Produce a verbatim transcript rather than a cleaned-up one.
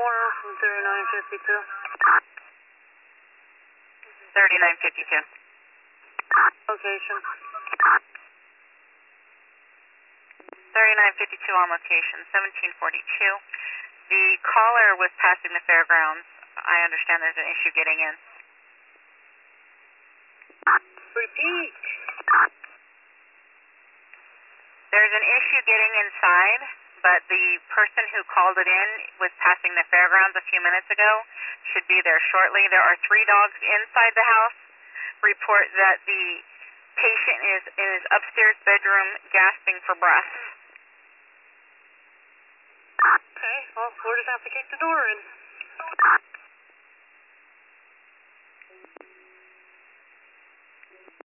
corner from thirty-nine fifty-two. thirty-nine fifty-two. Location. thirty-nine fifty-two on location, seventeen forty-two. The caller was passing the fairgrounds. I understand there's an issue getting in. Repeat. There's an issue getting inside, but the person who called it in was passing the fairgrounds a few minutes ago. Should be there shortly. There are three dogs inside the house. Report that the patient is in his upstairs bedroom gasping for breath. Okay, well, we'll just have to kick the door in.